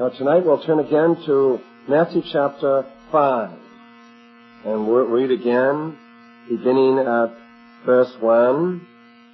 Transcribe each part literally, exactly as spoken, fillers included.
Now tonight we'll turn again to Matthew chapter five. And we'll read again, beginning at verse one.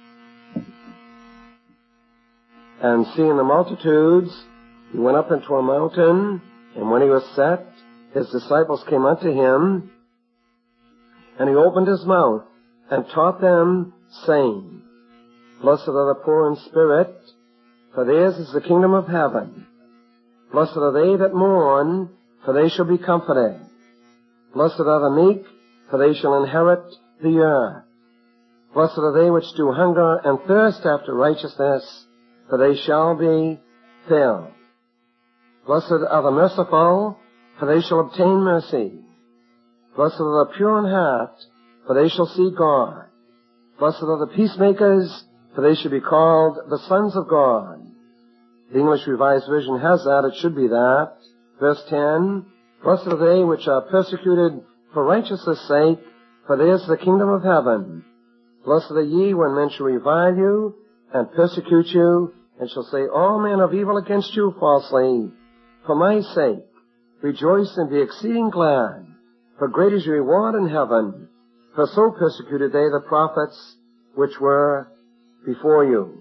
And seeing the multitudes, he went up into a mountain, and when he was set, his disciples came unto him, and he opened his mouth, and taught them, saying, Blessed are the poor in spirit, for theirs is the kingdom of heaven. Blessed are they that mourn, for they shall be comforted. Blessed are the meek, for they shall inherit the earth. Blessed are they which do hunger and thirst after righteousness, for they shall be filled. Blessed are the merciful, for they shall obtain mercy. Blessed are the pure in heart, for they shall see God. Blessed are the peacemakers, for they shall be called the sons of God. The English Revised Version has that. It should be that. Verse ten, Blessed are they which are persecuted for righteousness' sake, for theirs is the kingdom of heaven. Blessed are ye when men shall revile you, and persecute you, and shall say all manner of evil against you falsely. For my sake, rejoice and be exceeding glad, for great is your reward in heaven. For so persecuted they the prophets which were before you.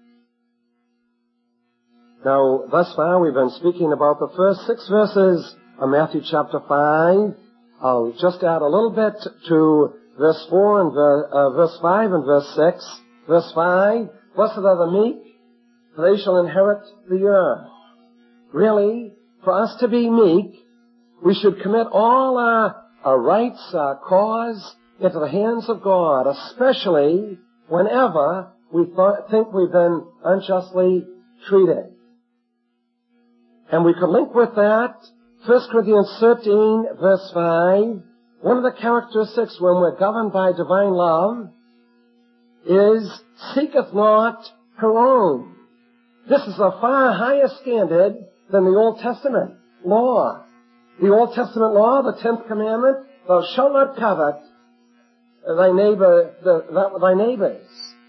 Now, thus far we've been speaking about the first six verses of Matthew chapter five. I'll just add a little bit to verse four and ver, uh, verse five and verse six. Verse five, Blessed are the meek, for they shall inherit the earth. Really, for us to be meek, we should commit all our, our rights, our cause, into the hands of God, especially whenever we th- think we've been unjustly treated. And we could link with that First Corinthians thirteen, verse five. One of the characteristics when we're governed by divine love is, seeketh not her own. This is a far higher standard than the Old Testament law. The Old Testament law, the tenth commandment, thou shalt not covet thy neighbor, the, the, thy neighbors.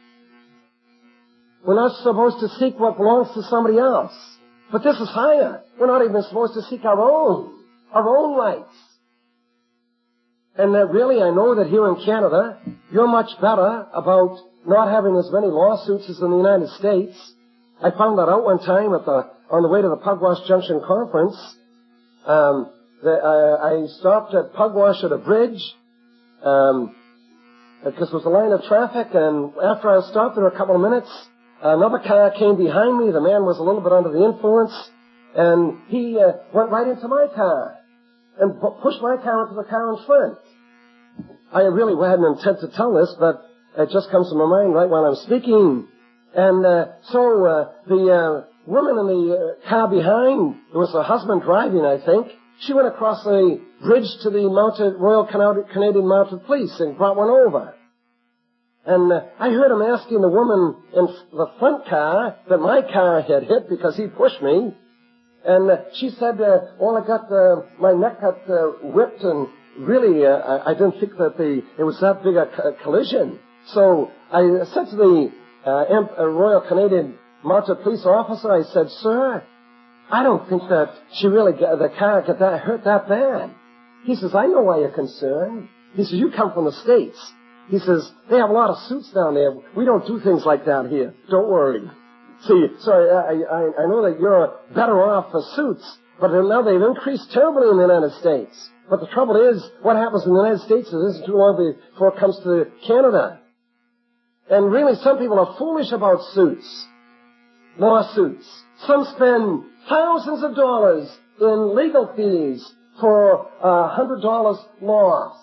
We're not supposed to seek what belongs to somebody else. But this is higher. We're not even supposed to seek our own, our own rights. And that really, I know that here in Canada, you're much better about not having as many lawsuits as in the United States. I found that out one time at the, on the way to the Pugwash Junction Conference. Um, the, uh, I stopped at Pugwash at a bridge, um, because there was a line of traffic, and after I stopped there a couple of minutes, another car came behind me. The man was a little bit under the influence, and he uh, went right into my car and pu- pushed my car into the car in front. I really hadn't intended to tell this, but it just comes to my mind right while I'm speaking. And uh, so uh, the uh, woman in the uh, car behind, it was her husband driving, I think, she went across the bridge to the mounted Royal Canadian Mounted Police and brought one over. And uh, I heard him asking the woman in the front car that my car had hit because he pushed me. And uh, she said, uh, well, I got, uh, my neck got uh, whipped, and really, uh, I, I didn't think that the, it was that big a co- collision. So I said to the uh, M- uh, Royal Canadian Mounted Police officer, I said, sir, I don't think that she really got, the car got that, hurt that bad. He says, I know why you're concerned. He says, you come from the States. He says, they have a lot of suits down there. We don't do things like that here. Don't worry. See, so I, I, I know that you're better off for suits, but now they've increased terribly in the United States. But the trouble is, what happens in the United States is isn't too long before it comes to Canada. And really, some people are foolish about suits, lawsuits. Some spend thousands of dollars in legal fees for a hundred dollars loss.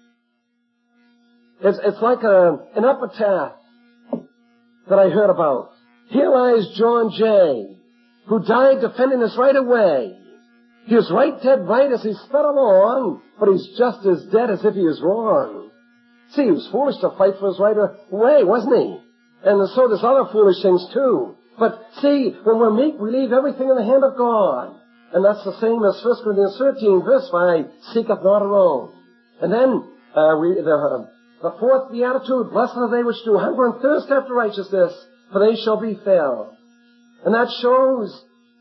It's, it's like a, an epitaph that I heard about. Here lies John Jay, who died defending his right away. He was right dead right as he sped along, but he's just as dead as if he was wrong. See, he was foolish to fight for his right away, wasn't he? And so there's other foolish things too. But see, when we're meek, we leave everything in the hand of God. And that's the same as First Corinthians thirteen, verse five, seeketh not her own. And then, uh, we, the, uh, the fourth beatitude, blessed are they which do hunger and thirst after righteousness, for they shall be filled. And that shows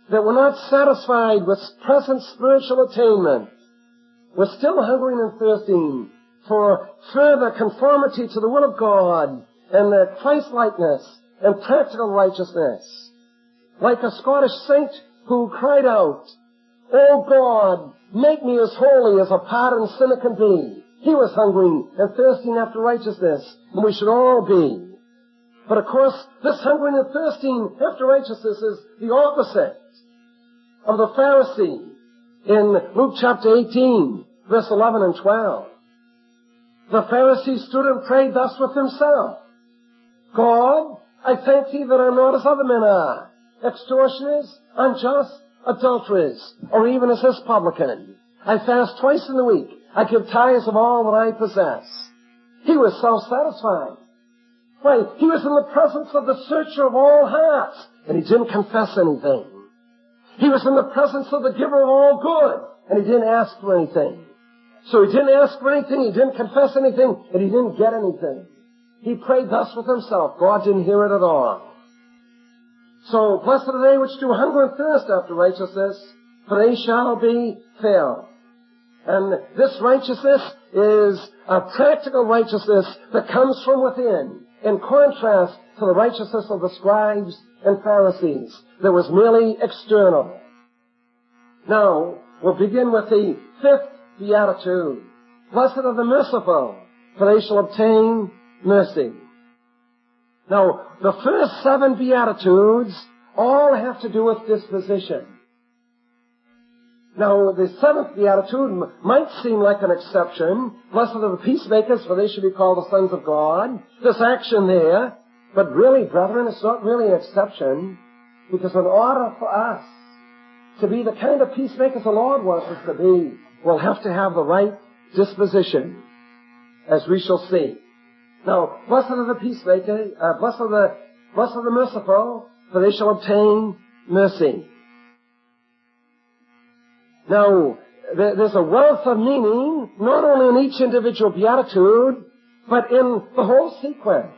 that we're not satisfied with present spiritual attainment. We're still hungering and thirsting for further conformity to the will of God and the Christ-likeness and practical righteousness. Like a Scottish saint who cried out, "Oh God, make me as holy as a pardoned sinner can be." He was hungering and thirsting after righteousness, and we should all be. But of course, this hungering and thirsting after righteousness is the opposite of the Pharisee in Luke chapter eighteen, verse eleven and twelve. The Pharisee stood and prayed thus with himself, "God, I thank thee that I'm not as other men are, extortioners, unjust, adulterers, or even as this publican. I fast twice in the week. I give tithes of all that I possess." He was self-satisfied. Why, he was in the presence of the searcher of all hearts, and he didn't confess anything. He was in the presence of the giver of all good, and he didn't ask for anything. So he didn't ask for anything, he didn't confess anything, and he didn't get anything. He prayed thus with himself. God didn't hear it at all. So, blessed are they which do hunger and thirst after righteousness, for they shall be filled. And this righteousness is a practical righteousness that comes from within, in contrast to the righteousness of the scribes and Pharisees that was merely external. Now, we'll begin with the fifth beatitude. Blessed are the merciful, for they shall obtain mercy. Now, the first seven beatitudes all have to do with disposition. Now, the seventh beatitude might seem like an exception. Blessed are the peacemakers, for they shall be called the sons of God. This action there. But really, brethren, it's not really an exception, because in order for us to be the kind of peacemakers the Lord wants us to be, we'll have to have the right disposition, as we shall see. Now, blessed are the peacemakers, uh, blessed are the, blessed are the merciful, for they shall obtain mercy. Now, there's a wealth of meaning, not only in each individual beatitude, but in the whole sequence.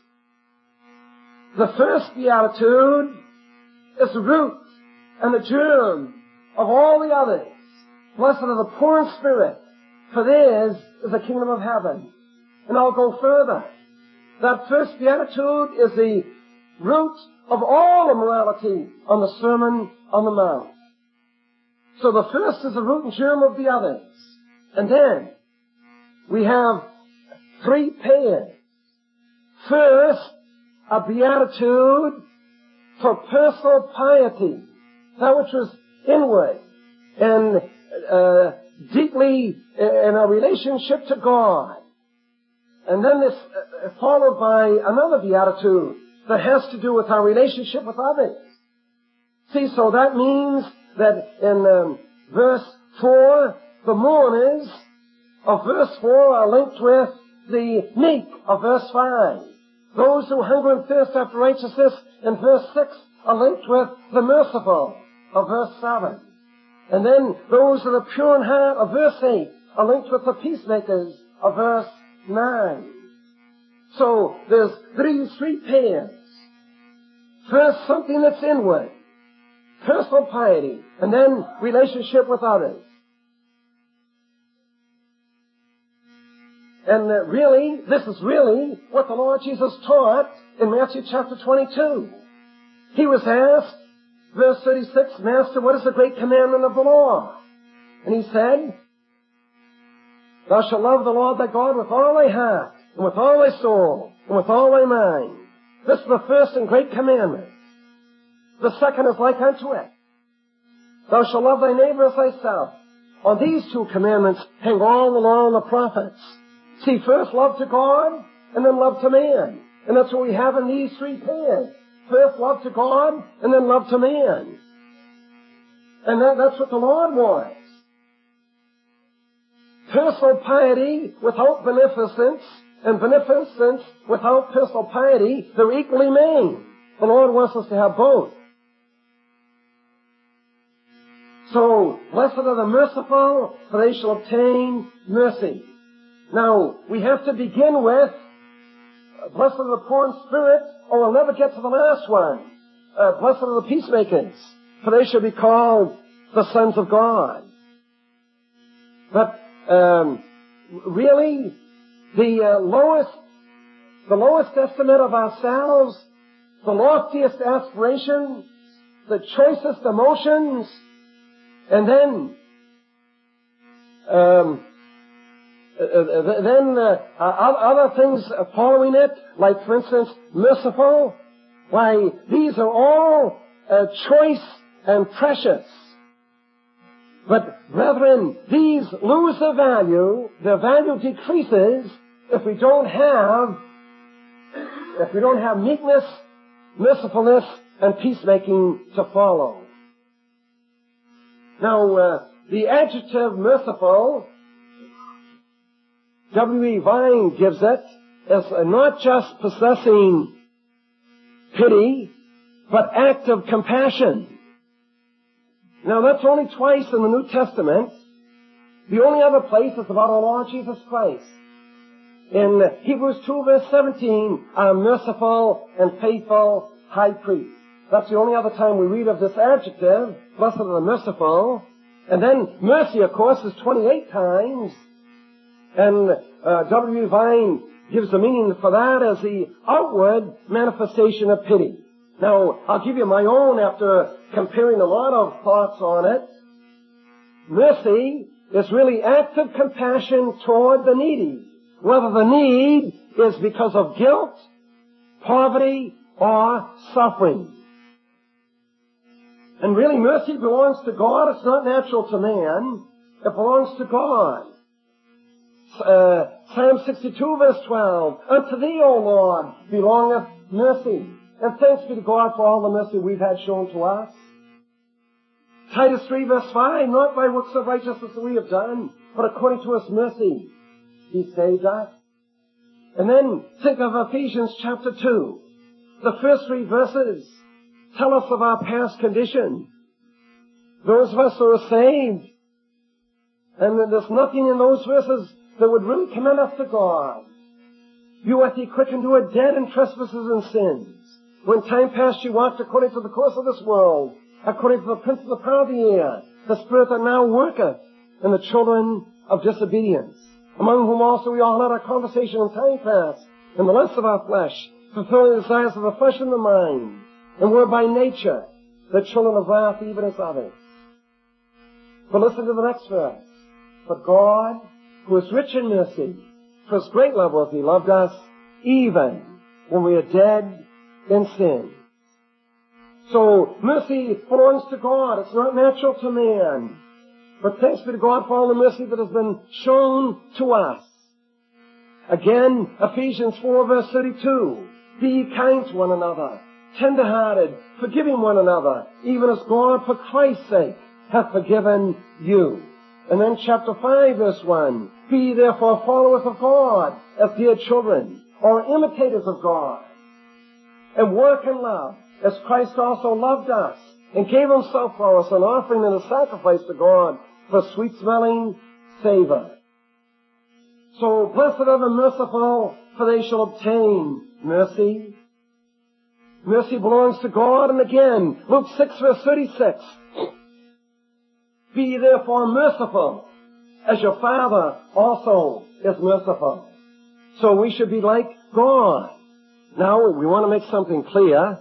The first beatitude is the root and the germ of all the others. Blessed are the poor in spirit, for theirs is the kingdom of heaven. And I'll go further. That first beatitude is the root of all immorality on the Sermon on the Mount. So the first is the root and germ of the others. And then we have three pairs. First, a beatitude for personal piety, that which was inward and uh, deeply in a relationship to God. And then this uh, followed by another beatitude that has to do with our relationship with others. See, so that means that in um, verse four, the mourners of verse four are linked with the meek of verse five. Those who hunger and thirst after righteousness in verse six are linked with the merciful of verse seven. And then those that are pure in heart of verse eight are linked with the peacemakers of verse nine. So there's three, three pairs. First, something that's inward, personal piety, and then relationship with others. And uh, really, this is really what the Lord Jesus taught in Matthew chapter twenty-two. He was asked, verse thirty-six, Master, what is the great commandment of the law? And he said, Thou shalt love the Lord thy God with all thy heart, and with all thy soul, and with all thy mind. This is the first and great commandment. The second is like unto it. Thou shalt love thy neighbor as thyself. On these two commandments hang all the law and the prophets. See, first love to God, and then love to man. And that's what we have in these three pairs. First love to God, and then love to man. And that, that's what the Lord wants. Personal piety without beneficence, and beneficence without personal piety, they're equally mean. The Lord wants us to have both. So, blessed are the merciful, for they shall obtain mercy. Now, we have to begin with, blessed are the poor in spirit, or we'll never get to the last one. Uh, blessed are the peacemakers, for they shall be called the sons of God. But um, really, the uh, lowest, the lowest estimate of ourselves, the loftiest aspirations, the choicest emotions, and then, um, uh, then uh, other things following it, like for instance, merciful. Why, these are all uh, choice and precious. But brethren, these lose their value. Their value decreases if we don't have, if we don't have meekness, mercifulness, and peacemaking to follow. Now, uh, the adjective merciful, W E Vine gives it, as not just possessing pity, but active compassion. Now, that's only twice in the New Testament. The only other place is about our Lord Jesus Christ. In Hebrews two verse seventeen, our merciful and faithful high priest. That's the only other time we read of this adjective, blessed are the merciful. And then mercy, of course, is twenty-eight times. And uh, W E Vine gives the meaning for that as the outward manifestation of pity. Now, I'll give you my own after comparing a lot of thoughts on it. Mercy is really active compassion toward the needy, whether the need is because of guilt, poverty, or suffering. And really, mercy belongs to God. It's not natural to man. It belongs to God. Uh, Psalm sixty-two verse twelve, unto thee, O Lord, belongeth mercy. And thanks be to God for all the mercy we've had shown to us. Titus three verse five, not by works of righteousness that we have done, but according to His mercy, He saved us. And then think of Ephesians chapter two. The first three verses tell us of our past condition. Those of us who are saved, and there's nothing in those verses that would really commend us to God. You hath He quickened who are dead in trespasses and sins. When time past you walked according to the course of this world, according to the prince of the power of the air, the spirit that now worketh in the children of disobedience, among whom also we all had our conversation in time past, in the lusts of our flesh, fulfilling the desires of the flesh and the mind, and were by nature the children of wrath even as others. But listen to the next verse. But God, who is rich in mercy, for His great love with He loved us, even when we are dead in sin. So, mercy belongs to God. It's not natural to man. But thanks be to God for all the mercy that has been shown to us. Again, Ephesians four verse thirty-two. Be ye kind to one another, tender-hearted, forgiving one another, even as God for Christ's sake hath forgiven you. And then chapter five verse one. Be ye therefore followers of God as dear children, or imitators of God, and work in love, as Christ also loved us, and gave Himself for us, an offering and a sacrifice to God for sweet-smelling savor. So, blessed are the merciful, for they shall obtain mercy. Mercy belongs to God. And again, Luke six verse thirty-six. Be ye therefore merciful, as your Father also is merciful. So we should be like God. Now, we want to make something clear,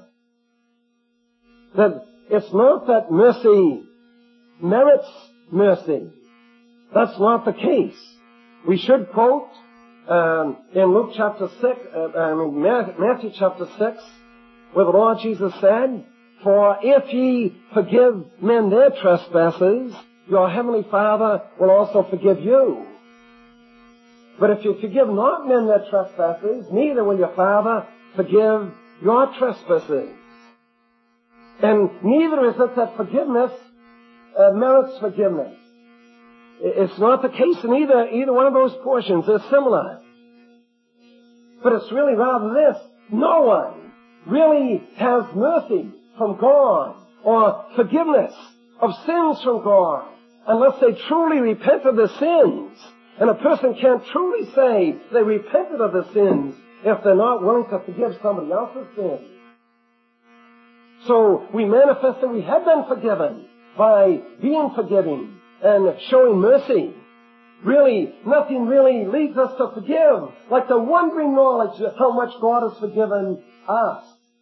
that it's not that mercy merits mercy. That's not the case. We should quote um, in Luke chapter six, uh, I mean Matthew chapter six, where the Lord Jesus said, for if ye forgive men their trespasses, your heavenly Father will also forgive you. But if you forgive not men their trespasses, neither will your Father forgive your trespasses. And neither is it that forgiveness uh, merits forgiveness. It's not the case in either, either one of those portions. They're similar. But it's really rather this. No one really has mercy from God or forgiveness of sins from God unless they truly repent of their sins. And a person can't truly say they repented of their sins if they're not willing to forgive somebody else's sins. So we manifest that we have been forgiven by being forgiving and showing mercy. Really, nothing really leads us to forgive like the wondering knowledge of how much God has forgiven us.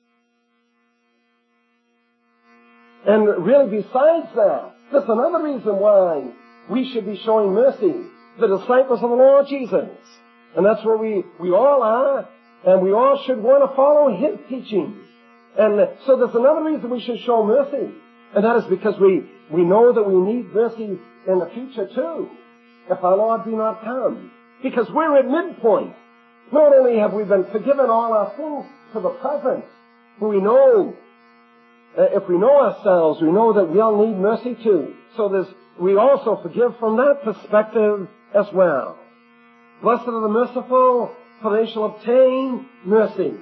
And really, besides that, there's another reason why we should be showing mercy. The disciples of the Lord Jesus. And that's where we, we all are, and we all should want to follow His teachings. And so there's another reason we should show mercy. And that is because we, we know that we need mercy in the future too, if our Lord be not come. Because we're at midpoint. Not only have we been forgiven all our sins to the present, but we know, uh, if we know ourselves, we know that we all need mercy too. So there's, we also forgive from that perspective as well. Blessed are the merciful, for they shall obtain mercy.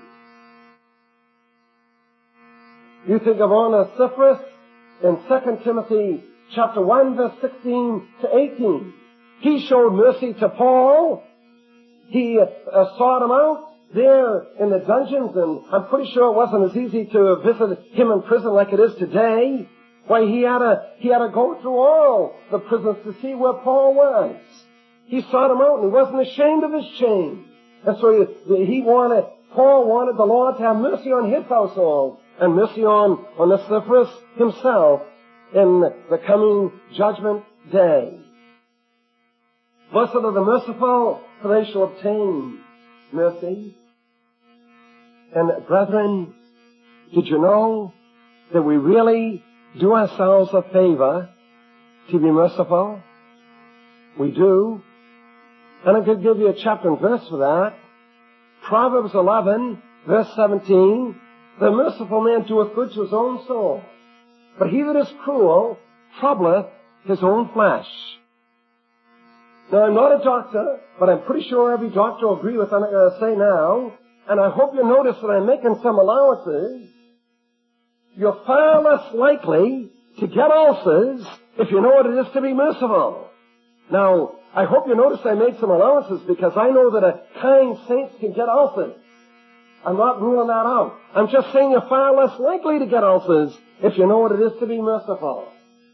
You think of Onesiphorus in Second Timothy chapter one, verse sixteen to eighteen. He showed mercy to Paul. He uh, sought him out there in the dungeons, and I'm pretty sure it wasn't as easy to visit him in prison like it is today. Why, he had to, he had to go through all the prisons to see where Paul was. He sought him out, and he wasn't ashamed of his shame. And so he, he wanted, Paul wanted the Lord to have mercy on his household, and mercy on Onesiphorus himself in the coming judgment day. Blessed are the merciful, for they shall obtain mercy. And brethren, did you know that we really do ourselves a favor to be merciful? We do. And I could give you a chapter and verse for that. Proverbs eleven, verse seventeen. The merciful man doeth good to his own soul, but he that is cruel troubleth his own flesh. Now, I'm not a doctor, but I'm pretty sure every doctor will agree with what I'm going to say now, and I hope you notice that I'm making some allowances. You're far less likely to get ulcers if you know what it is to be merciful. Now, I hope you notice I made some allowances because I know that a kind saint can get ulcers. I'm not ruling that out. I'm just saying you're far less likely to get ulcers if you know what it is to be merciful.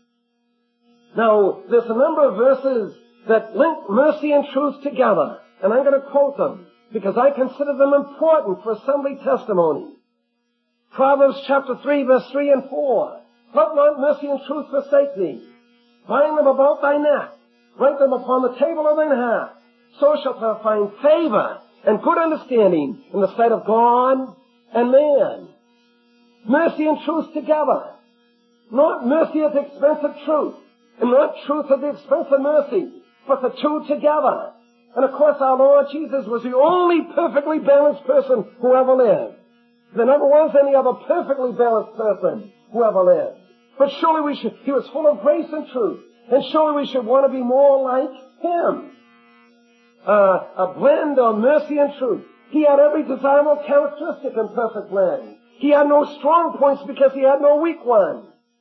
Now, there's a number of verses that link mercy and truth together, and I'm going to quote them because I consider them important for assembly testimony. Proverbs chapter three, verse three and four. Let not mercy and truth forsake thee. Bind them about thy neck. Write them upon the table of thine heart. So shalt thou find favor and good understanding in the sight of God and man. Mercy and truth together. Not mercy at the expense of truth, and not truth at the expense of mercy, but the two together. And of course our Lord Jesus was the only perfectly balanced person who ever lived. There never was any other perfectly balanced person who ever lived. But surely we should, he was full of grace and truth, and surely we should want to be more like him. Uh, a blend of mercy and truth. He had every desirable characteristic in perfect blend. He had no strong points because he had no weak ones.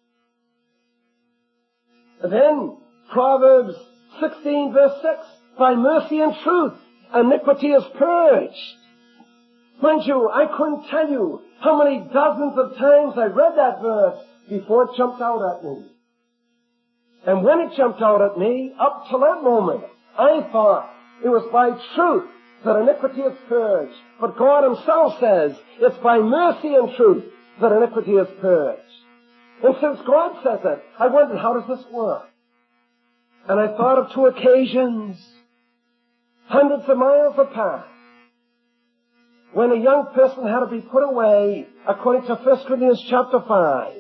And then, Proverbs sixteen verse six, by mercy and truth, iniquity is purged. Mind you, I couldn't tell you how many dozens of times I read that verse before it jumped out at me. And when it jumped out at me, up to that moment, I thought it was by truth that iniquity is purged. But God himself says it's by mercy and truth that iniquity is purged. And since God says it, I wondered, how does this work? And I thought of two occasions, hundreds of miles apart, when a young person had to be put away according to First Corinthians chapter five.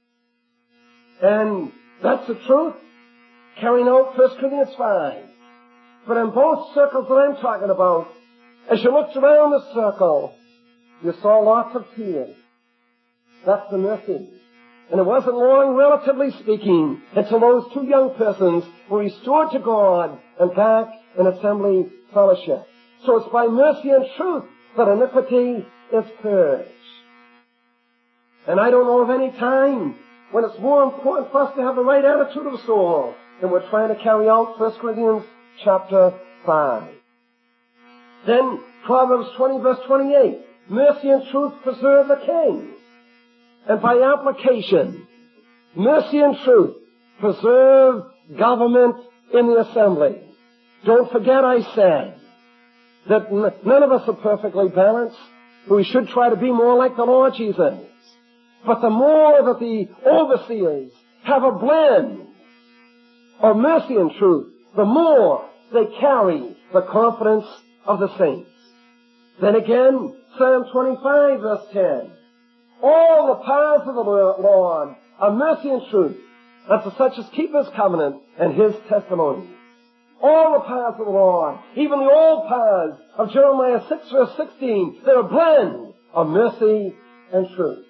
And that's the truth, carrying out First Corinthians five. But in both circles that I'm talking about, as you looked around the circle, you saw lots of tears. That's the mercy. And it wasn't long, relatively speaking, until those two young persons were restored to God and back in assembly fellowship. So it's by mercy and truth that iniquity is purged. And I don't know of any time when it's more important for us to have the right attitude of soul than we're trying to carry out First Corinthians chapter five. Then Proverbs twenty verse twenty-eight. Mercy and truth preserve the king. and by application, mercy and truth preserve government in the assembly. Don't forget I said that n- none of us are perfectly balanced. We should try to be more like the Lord Jesus. But the more that the overseers have a blend of mercy and truth, the more they carry the confidence of the saints. Then again, Psalm twenty-five verse ten. All the paths of the Lord are mercy and truth unto such as keep His covenant and His testimony. All the paths of the Lord, even the old paths of Jeremiah six verse sixteen, they're a blend of mercy and truth.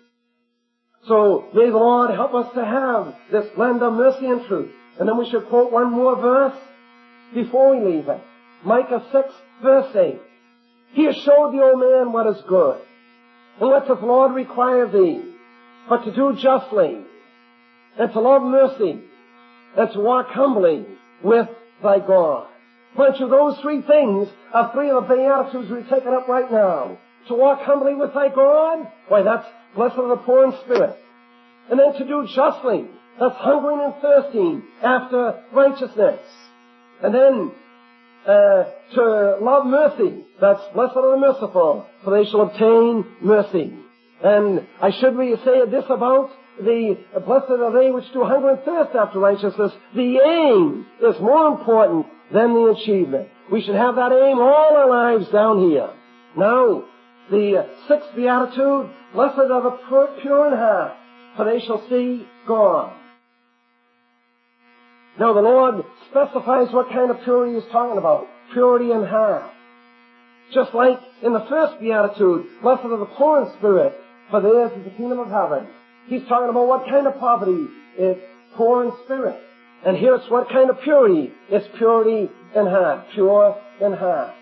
So may the Lord help us to have this blend of mercy and truth. And then we should quote one more verse before we leave it. Micah six verse eight. He has showed the old man what is good. And what does the Lord require thee? But to do justly, and to love mercy, and to walk humbly with thy God. Bunch of those three things are three of the Beatitudes we've taken up right now. To walk humbly with thy God, why that's blessed are the poor in spirit. And then to do justly, that's hungering and thirsting after righteousness. And then uh, to love mercy, that's blessed are the merciful, for they shall obtain mercy. And I should really say this about the blessed are they which do hunger and thirst after righteousness. The aim is more important than the achievement. We should have that aim all our lives down here. Now, the sixth beatitude, blessed are the pure in heart, for they shall see God. Now the Lord specifies what kind of purity He's talking about. Purity in heart. Just like in the first beatitude, blessed are the poor in spirit, for theirs is the kingdom of heaven. He's talking about what kind of poverty is poor in spirit. And here it's what kind of purity is purity in heart. Pure in heart.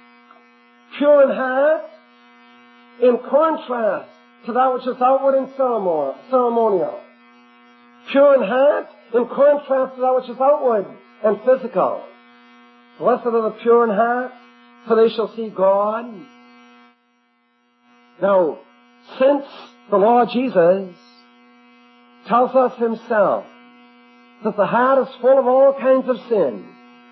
Pure in heart, in contrast to that which is outward and ceremonial. Pure in heart, in contrast to that which is outward and physical. Blessed are the pure in heart, for they shall see God. Now, since the Lord Jesus tells us Himself that the heart is full of all kinds of sin.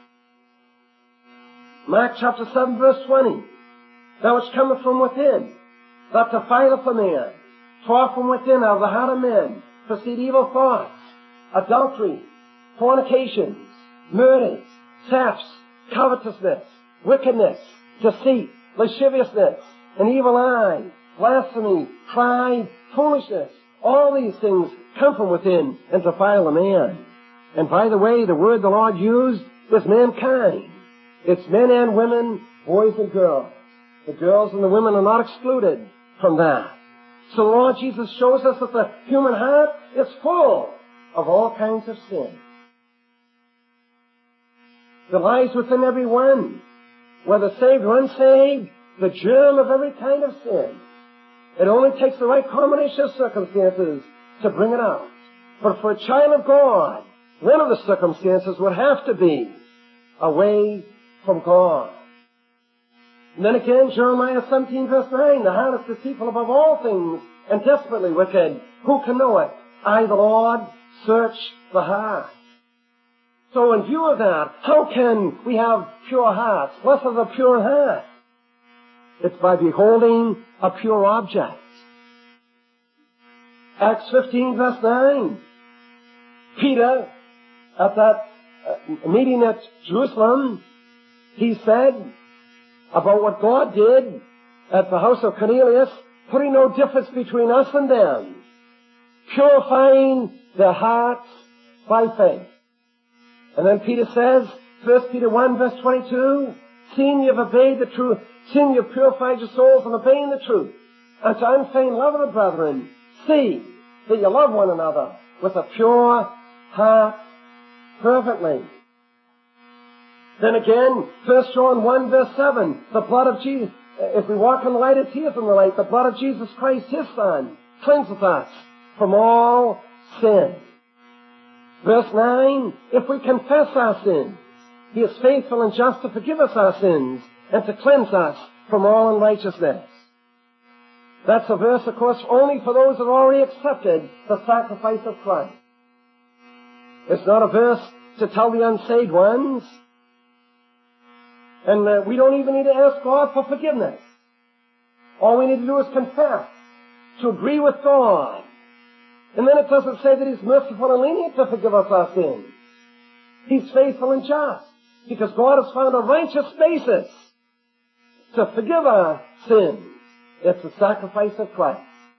Mark chapter seven verse twenty. That which cometh from within, that defileth a man. For from within out of the heart of men proceed evil thoughts, adultery, fornications, murders, thefts, covetousness, wickedness, deceit, lasciviousness, an evil eye, blasphemy, pride, foolishness. All these things come from within and defile a man. And by the way, the word the Lord used is mankind. It's men and women, boys and girls. The girls and the women are not excluded from that. So the Lord Jesus shows us that the human heart is full of all kinds of sin. There lies within every one, whether saved or unsaved, the germ of every kind of sin. It only takes the right combination of circumstances to bring it out. But for a child of God, one of the circumstances would have to be away from God. And then again, Jeremiah seventeen verse nine, the heart is deceitful above all things and desperately wicked. Who can know it? I, the Lord, search the heart. So in view of that, how can we have pure hearts? Blessed are the pure heart. It's by beholding a pure object. Acts fifteen verse nine. Peter, at that uh, meeting at Jerusalem, he said about what God did at the house of Cornelius, putting no difference between us and them, purifying their hearts by faith. And then Peter says, First Peter one verse twenty-two, seeing you have obeyed the truth, seeing you have purified your souls in obeying the truth, unto unfeigned love of the brethren, see that you love one another with a pure heart fervently. Then again, First John one verse seven, the blood of Jesus, if we walk in the light as He is in the light, the blood of Jesus Christ, His Son, cleanseth us from all sin. Verse nine, if we confess our sins, He is faithful and just to forgive us our sins and to cleanse us from all unrighteousness. That's a verse, of course, only for those that have already accepted the sacrifice of Christ. It's not a verse to tell the unsaved ones. And uh, we don't even need to ask God for forgiveness. All we need to do is confess, to agree with God. And then it doesn't say that He's merciful and lenient to forgive us our sins. He's faithful and just, because God has found a righteous basis to forgive our sins. It's the sacrifice of Christ.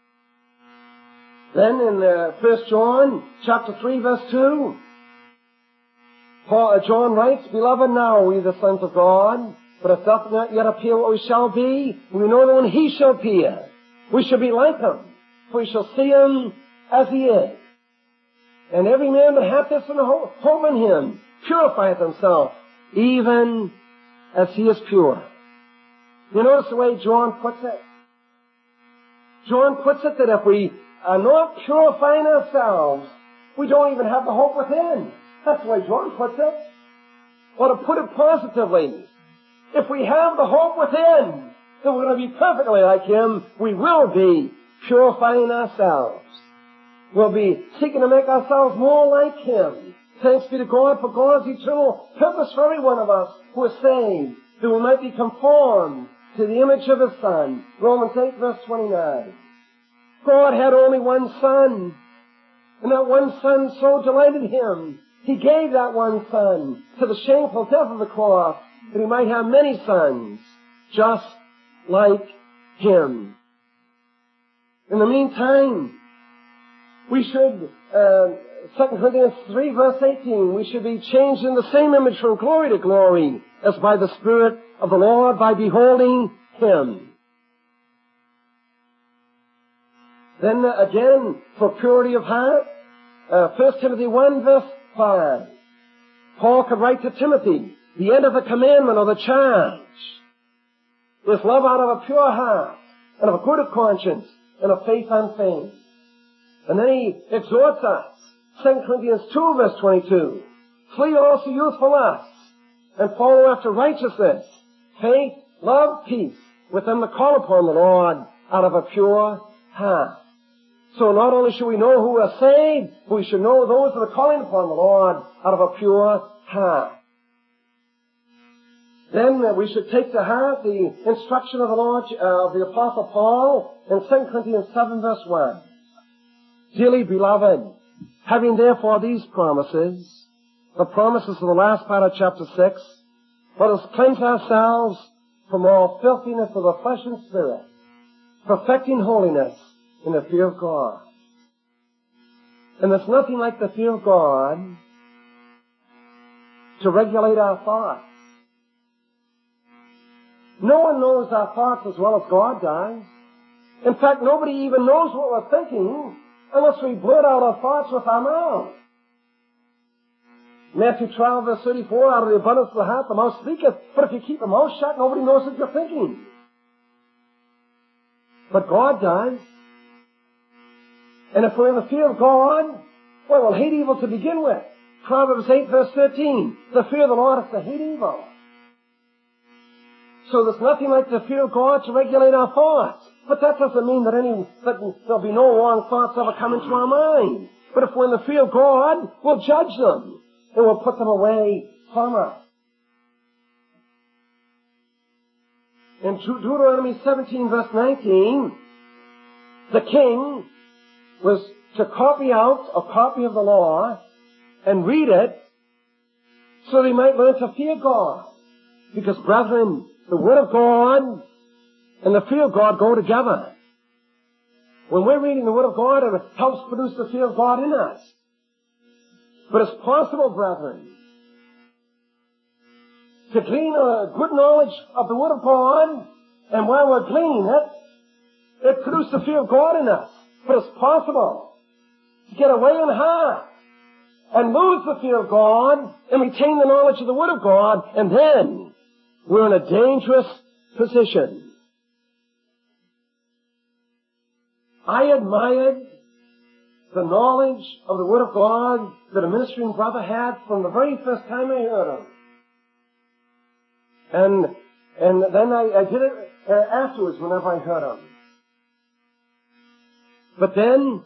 Then in uh, First John chapter three, verse two, Paul, uh, John writes, Beloved, now are we the sons of God, but it doth not yet appear what we shall be. We know that when He shall appear, we shall be like Him, for we shall see Him as He is. And every man that hath this in hope, hope in Him purifieth himself, even as He is pure. You notice the way John puts it? John puts it that if we are not purifying ourselves, we don't even have the hope within. That's the way John puts it. Or to put it positively, if we have the hope within that we're going to be perfectly like Him, we will be purifying ourselves. We'll be seeking to make ourselves more like Him. Thanks be to God for God's eternal purpose for every one of us who is saved, that we might be conformed to the image of His Son. Romans eight, verse twenty-nine. God had only one Son, and that one Son so delighted Him, He gave that one Son to the shameful death of the cross, that He might have many sons, just like Him. In the meantime, we should, uh, Second Corinthians three, verse eighteen, we should be changed in the same image from glory to glory, as by the Spirit of the Lord, by beholding Him. Then uh, again, for purity of heart, uh, First Timothy one, verse five. Paul could write to Timothy, the end of the commandment or the charge is love out of a pure heart, and of a good conscience, and of faith unfeigned. And then he exhorts us, Second Corinthians two, verse twenty-two, flee also youthful lusts, and follow after righteousness, faith, love, peace, with them that call upon the Lord out of a pure heart. So not only should we know who are saved, but we should know those that are calling upon the Lord out of a pure heart. Then uh, we should take to heart the instruction of the Lord, uh, of the Apostle Paul in Second Corinthians seven, verse one. Dearly beloved, having therefore these promises, the promises of the last part of chapter six, let us cleanse ourselves from all filthiness of the flesh and spirit, perfecting holiness in the fear of God. And there's nothing like the fear of God to regulate our thoughts. No one knows our thoughts as well as God does. In fact, nobody even knows what we're thinking unless we blurt out our thoughts with our mouth. Matthew twelve, verse thirty-four, out of the abundance of the heart the mouth speaketh. But if you keep the mouth shut, nobody knows what you're thinking. But God does. And if we're in the fear of God, well, we'll hate evil to begin with. Proverbs eight, verse thirteen, the fear of the Lord is to hate evil. So there's nothing like the fear of God to regulate our thoughts. But that doesn't mean that any that there'll be no wrong thoughts ever come into our mind. But if we're in the fear of God, we'll judge them, and we'll put them away from us. In Deuteronomy seventeen, verse nineteen, the king was to copy out a copy of the law and read it so that he might learn to fear God. Because, brethren, the Word of God and the fear of God go together. When we're reading the Word of God, it helps produce the fear of God in us. But it's possible, brethren, to glean a good knowledge of the Word of God, and while we're gleaning it, it produces the fear of God in us. But it's possible to get away in heart and lose the fear of God and retain the knowledge of the Word of God, and then we're in a dangerous position. I admired the knowledge of the Word of God that a ministering brother had from the very first time I heard him. And, and then I, I did it uh, afterwards whenever I heard him. But then,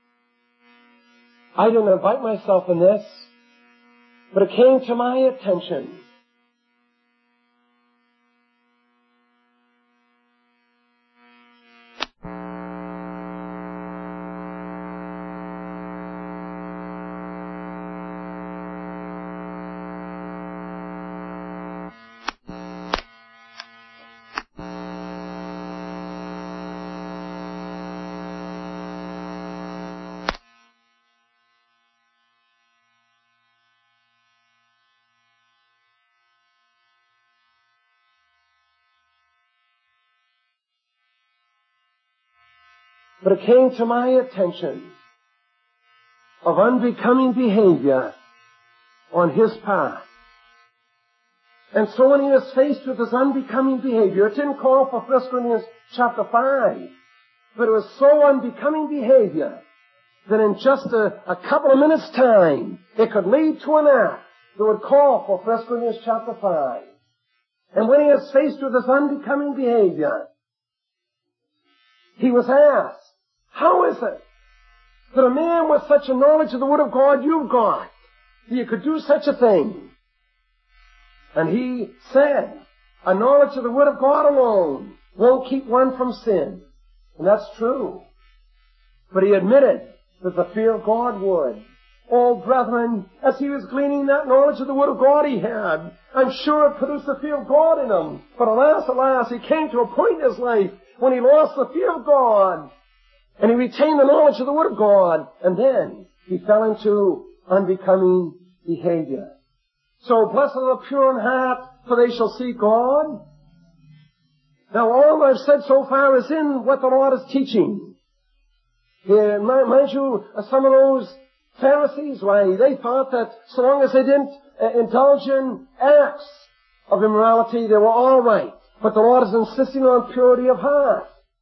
I didn't invite myself in this, but it came to my attention. But it came to my attention of unbecoming behavior on his part. And so when he was faced with this unbecoming behavior, it didn't call for First Corinthians chapter five, but it was so unbecoming behavior that in just a, a couple of minutes' time, it could lead to an act that would call for First Corinthians chapter five. And when he was faced with this unbecoming behavior, he was asked, how is it that a man with such a knowledge of the Word of God you've got, that you could do such a thing? And he said, a knowledge of the Word of God alone won't keep one from sin. And that's true. But he admitted that the fear of God would. Oh, brethren, as he was gleaning that knowledge of the Word of God he had, I'm sure it produced the fear of God in him. But alas, alas, he came to a point in his life when he lost the fear of God. And he retained the knowledge of the Word of God. And then he fell into unbecoming behavior. So blessed are the pure in heart, for they shall see God. Now all I've said so far is in what the Lord is teaching. Yeah, mind you, some of those Pharisees, why, they thought that so long as they didn't uh, indulge in acts of immorality, they were all right. But the Lord is insisting on purity of heart.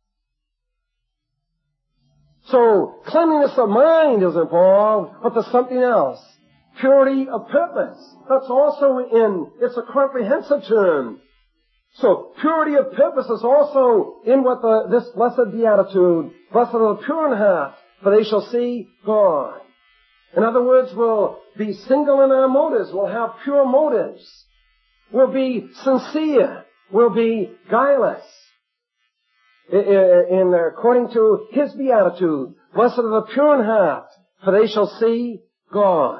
So, cleanliness of mind is involved, but there's something else. Purity of purpose. That's also in, it's a comprehensive term. So, purity of purpose is also in what the, this blessed beatitude, blessed are the pure in heart, for they shall see God. In other words, we'll be single in our motives, we'll have pure motives, we'll be sincere, we'll be guileless. In, according to his beatitude, blessed are the pure in heart, for they shall see God.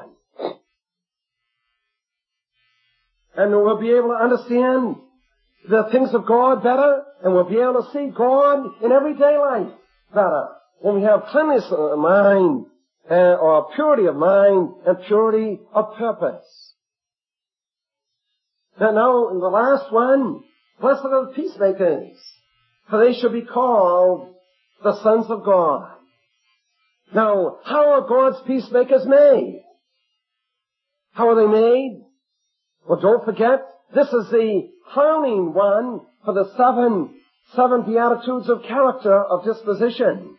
And we'll be able to understand the things of God better, and we'll be able to see God in everyday life better when we have cleanliness of mind, uh, or purity of mind, and purity of purpose. Now, now in the last one, blessed are the peacemakers, for they shall be called the sons of God. Now, how are God's peacemakers made? How are they made? Well, don't forget, this is the crowning one for the seven, seven beatitudes of character, of disposition.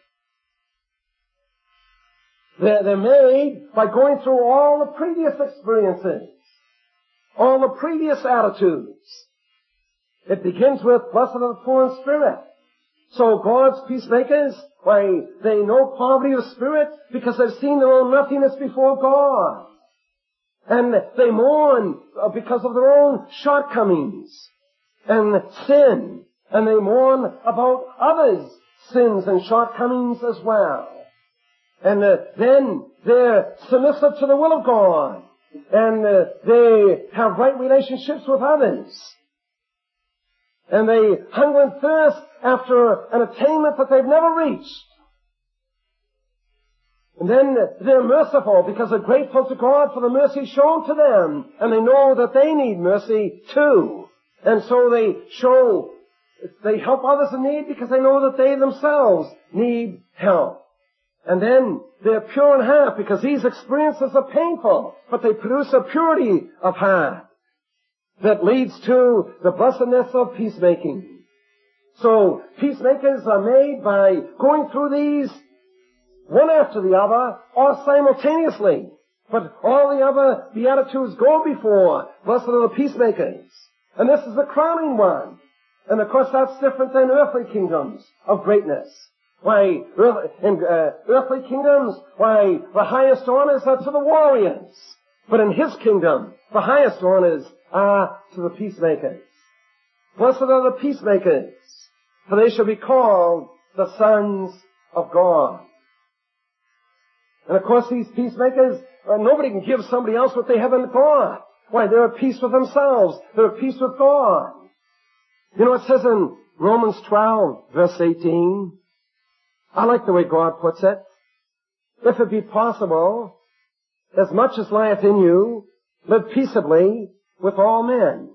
They're, they're made by going through all the previous experiences, all the previous attitudes. It begins with, blessed are the poor in spirit. So God's peacemakers, why, they know poverty of spirit because they've seen their own nothingness before God. And they mourn because of their own shortcomings and sin. And they mourn about others' sins and shortcomings as well. And uh, then they're submissive to the will of God. And uh, they have right relationships with others. And they hunger and thirst after an attainment that they've never reached. And then they're merciful because they're grateful to God for the mercy shown to them. And they know that they need mercy too. And so they show, they help others in need because they know that they themselves need help. And then they're pure in heart because these experiences are painful, but they produce a purity of heart that leads to the blessedness of peacemaking. So, peacemakers are made by going through these one after the other or simultaneously. But all the other beatitudes go before. Blessed are the peacemakers. And this is the crowning one. And of course that's different than earthly kingdoms of greatness. Why, earth, in uh, earthly kingdoms, why, the highest honors are to the warriors. But in His kingdom, the highest honors are to the peacemakers. Blessed are the peacemakers, for they shall be called the sons of God. And of course these peacemakers, uh, nobody can give somebody else what they have in God. Why, they're at peace with themselves. They're at peace with God. You know, it says in Romans twelve, verse eighteen, I like the way God puts it. If it be possible, as much as lieth in you, live peaceably with all men.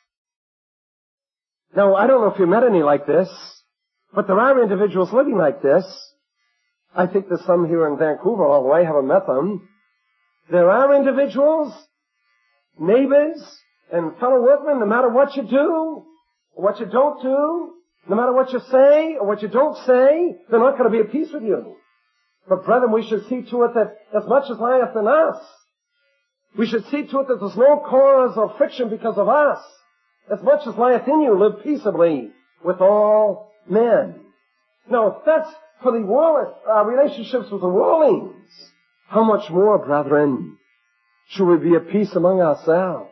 Now, I don't know if you met any like this, but there are individuals living like this. I think there's some here in Vancouver, although I haven't met them. There are individuals, neighbors, and fellow workmen, no matter what you do, or what you don't do, no matter what you say, or what you don't say, they're not going to be at peace with you. But brethren, we should see to it that as much as lieth in us, we should see to it that there's no cause of friction because of us. As much as lieth in you, live peaceably with all men. Now, if that's for the world, uh, relationships with the worldlings, how much more, brethren, should we be at peace among ourselves?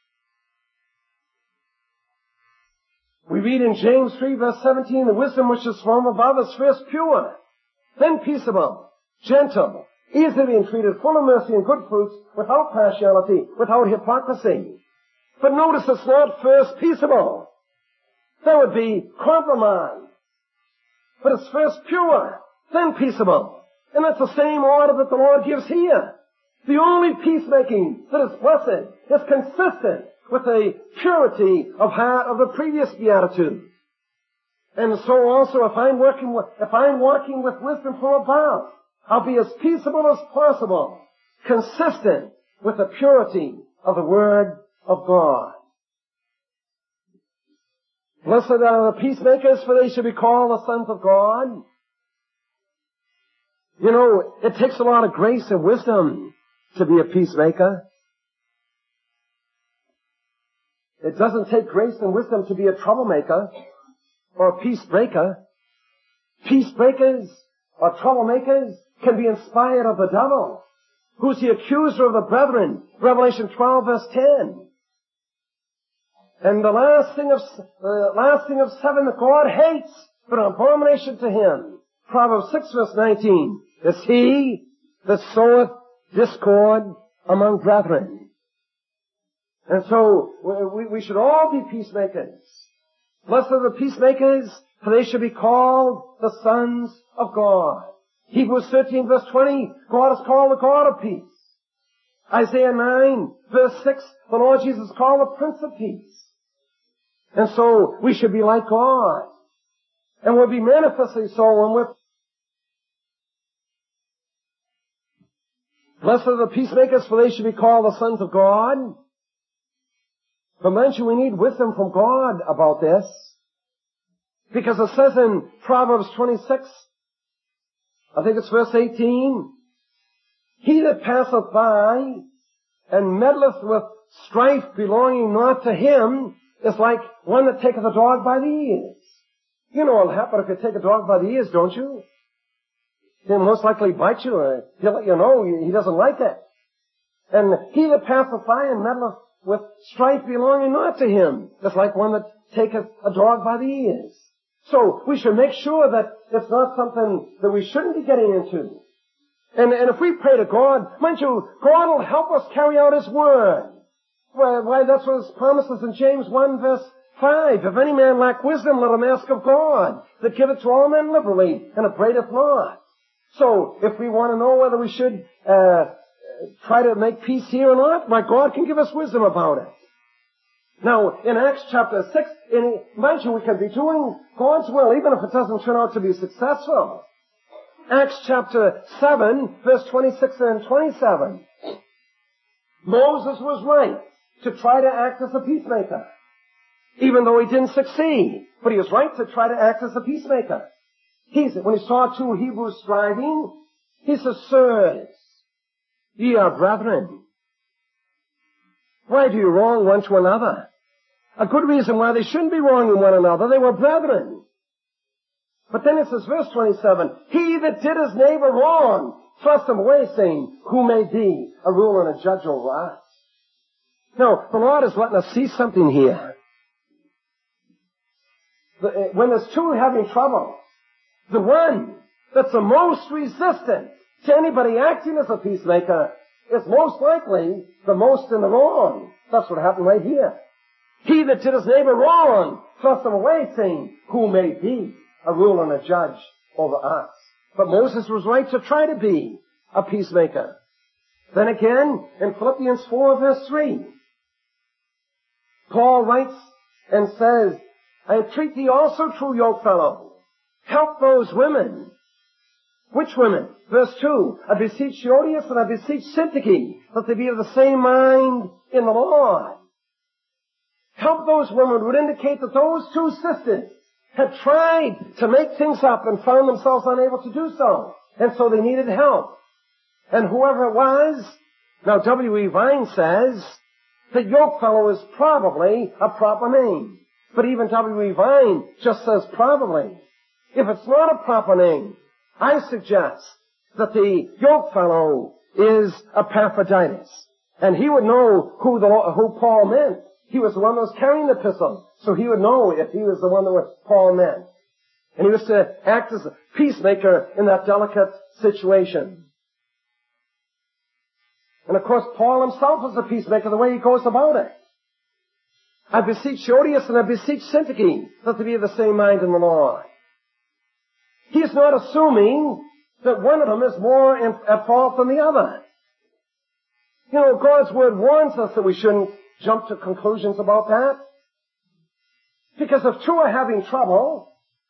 We read in James three, verse seventeen, the wisdom which is from above is first pure, then peaceable, gentle, easily entreated, full of mercy and good fruits, without partiality, without hypocrisy. But notice it's not first peaceable. That would be compromise. But it's first pure, then peaceable. And that's the same order that the Lord gives here. The only peacemaking that is blessed is consistent with the purity of heart of the previous beatitude. And so also, if I'm working with, if I'm walking with wisdom from above, I'll be as peaceable as possible, consistent with the purity of the Word of God. Blessed are the peacemakers, for they shall be called the sons of God. You know, it takes a lot of grace and wisdom to be a peacemaker. It doesn't take grace and wisdom to be a troublemaker or a peace breaker. Peace breakers or troublemakers can be inspired of the devil, who's the accuser of the brethren. Revelation twelve, verse ten. And the last thing of the last thing of seven that God hates, but an abomination to Him. Proverbs six, verse nineteen. Is he that soweth discord among brethren. And so we, we should all be peacemakers. Blessed are the peacemakers, for they shall be called the sons of God. Hebrews thirteen, verse twenty, God is called the God of peace. Isaiah nine, verse six, the Lord Jesus is called the Prince of Peace. And so we should be like God. And we'll be manifestly so when we're blessed are the peacemakers, for they shall be called the sons of God. But mind you, we need wisdom from God about this. Because it says in Proverbs twenty-six, I think it's verse eighteen, he that passeth by and meddleth with strife belonging not to him is like one that taketh a dog by the ears. You know what'll happen if you take a dog by the ears, don't you? He'll most likely bite you, or he'll let you know he doesn't like it. And he that passeth by and meddleth with strife belonging not to him is like one that taketh a dog by the ears. So we should make sure that it's not something that we shouldn't be getting into. And, and if we pray to God, mind you, God will help us carry out His Word. Why, why that's what His promises in James one verse five. If any man lack wisdom, let him ask of God, that giveth to all men liberally, and upbraideth not. So, if we want to know whether we should uh try to make peace here or not, my God can give us wisdom about it. Now, in Acts chapter six, in, mind you, we can be doing God's will, even if it doesn't turn out to be successful. Acts chapter seven, verse twenty-six and twenty-seven. Moses was right to try to act as a peacemaker, even though he didn't succeed. But he was right to try to act as a peacemaker. He's, when he saw two Hebrews striving, he says, sirs, ye are brethren. Why do you wrong one to another? A good reason why they shouldn't be wronging one another. They were brethren. But then it says, verse twenty-seven, he that did his neighbor wrong thrust him away, saying, who may be a ruler and a judge over us? Now, the Lord is letting us see something here. The, when there's two having trouble, the one that's the most resistant to anybody acting as a peacemaker is most likely the most in the wrong. That's what happened right here. He that did his neighbor wrong thrust him away, saying, who may be a ruler and a judge over us? But Moses was right to try to be a peacemaker. Then again, in Philippians four verse three, Paul writes and says, I entreat thee also, true yokefellow, help those women. Which women? Verse two, I beseech Euodias and I beseech Syntyche, that they be of the same mind in the Lord. Help those women would indicate that those two sisters had tried to make things up and found themselves unable to do so. And so they needed help. And whoever it was, now W E Vine says that yokefellow is probably a proper name. But even W E Vine just says probably. If it's not a proper name, I suggest that the yokefellow is Epaphroditus. And he would know who the, who Paul meant. He was the one that was carrying the epistle, so he would know if he was the one that Paul meant. And he was to act as a peacemaker in that delicate situation. And of course, Paul himself is a peacemaker the way he goes about it. I beseech Euodias and I beseech Syntyche that they be of the same mind in the Lord. He's not assuming that one of them is more in, at fault than the other. You know, God's Word warns us that we shouldn't jump to conclusions about that. Because if two are having trouble,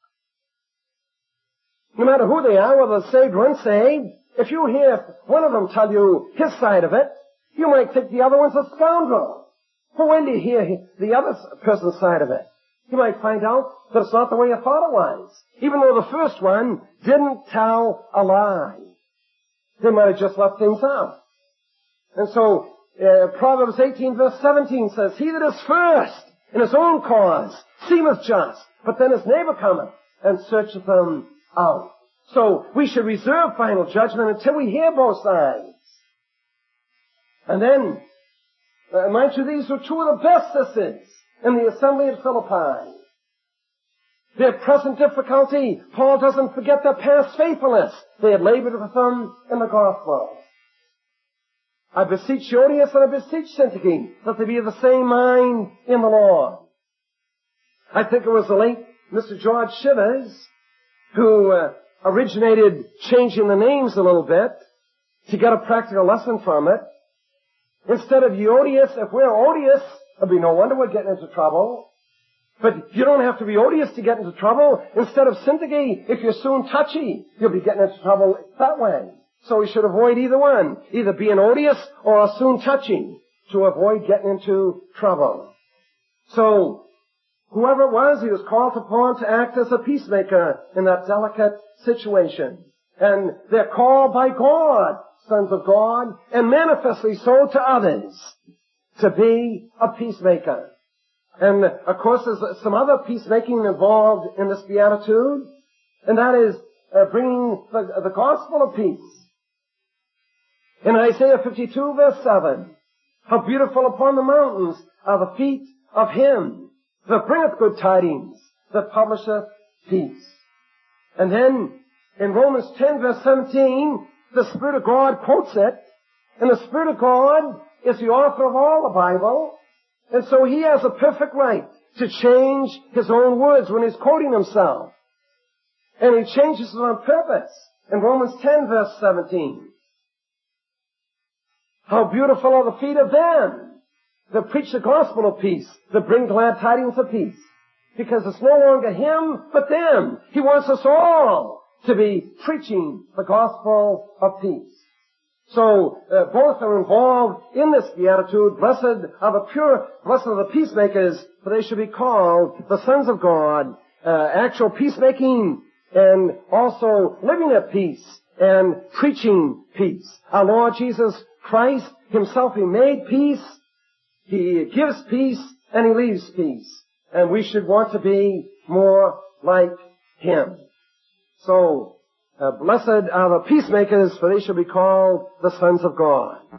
no matter who they are, whether saved or unsaved, if you hear one of them tell you his side of it, you might think the other one's a scoundrel. But when do you hear the other person's side of it? You might find out that it's not the way you thought it was. Even though the first one didn't tell a lie. They might have just left things out. And so, uh, Proverbs eighteen verse seventeen says, he that is first in his own cause seemeth just, but then his neighbor cometh and searcheth them out. So, we should reserve final judgment until we hear both sides. And then, uh, mind you, these were two of the best sisters in the assembly at Philippi. Their present difficulty, Paul doesn't forget their past faithfulness. They had labored with them in the gospel. I beseech Euodias and I beseech Syntyche that they be of the same mind in the Lord. I think it was the late Mister George Shivers who uh, originated changing the names a little bit to get a practical lesson from it. Instead of Euodias, if we're odious, there'll be no wonder we're getting into trouble. But you don't have to be odious to get into trouble. Instead of Syntyche, if you're soon touchy, you'll be getting into trouble that way. So we should avoid either one, either being odious or soon touchy, to avoid getting into trouble. So, whoever it was, he was called upon to act as a peacemaker in that delicate situation. And they're called by God, sons of God, and manifestly so to others, to be a peacemaker. And, of course, there's some other peacemaking involved in this beatitude, and that is uh, bringing the, the gospel of peace. In Isaiah fifty-two, verse seven, how beautiful upon the mountains are the feet of him that bringeth good tidings, that publisheth peace. And then, in Romans ten, verse seventeen, the Spirit of God quotes it, and the Spirit of God is the author of all the Bible, and so he has a perfect right to change his own words when he's quoting himself. And he changes it on purpose. In Romans ten, verse seventeen. How beautiful are the feet of them that preach the gospel of peace, that bring glad tidings of peace. Because it's no longer him, but them. He wants us all to be preaching the gospel of peace. So, uh, both are involved in this beatitude. Blessed are the pure, blessed are the peacemakers, for they should be called the sons of God. Uh, actual peacemaking and also living at peace and preaching peace. Our Lord Jesus Christ himself, he made peace, he gives peace, and he leaves peace. And we should want to be more like him. So, uh, blessed are the peacemakers, for they shall be called the sons of God.